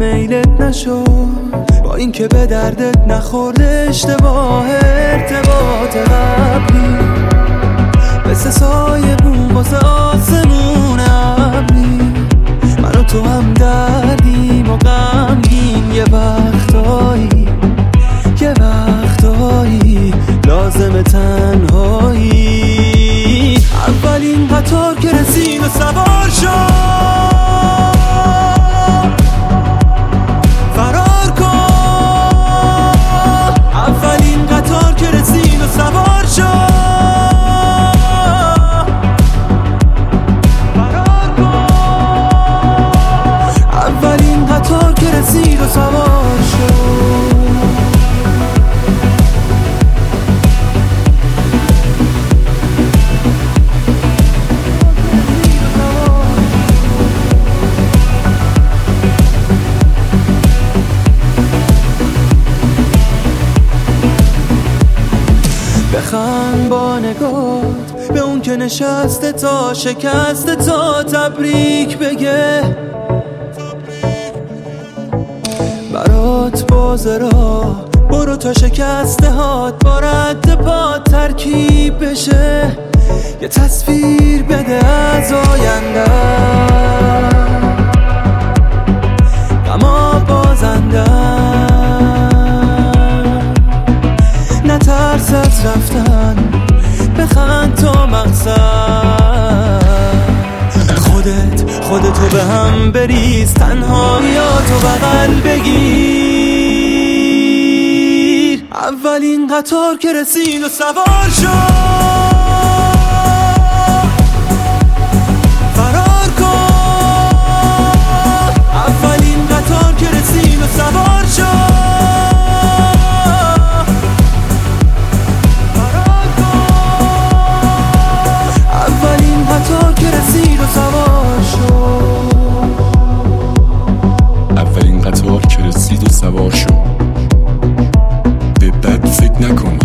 میلت نشد، با اینکه به دردت نخورده اشتباه ارتباط قبلی، مثل سایه بوم واسه آسمون ابری. من و تو هم دردیم و غمگین، یه وقتایی لازم تنهایی. اولین قطار که رسید و سوار شد، فرار کن. اولین قطار که رسید و سوار شد، فرار کن. اولین قطار که رسید و سوار شد. بخند با نگات به اون که نشسته تا شکسته، تا تبریک بگه. برات بازه را برو تا شکسته هات با رد پات ترکیب بشه. یه تصویر بده از آینده، غما بازنده. نترس از رفتن، بخند تا مقصد. خودتو به هم بریز، تنهاییاتو بغل بگیر. اولین قطار که رسید و سوار شد، فرار کن. اولین قطار که رسید و سوار شد، اولین قطار که رسید و سوار شد. به بد فکر نکن،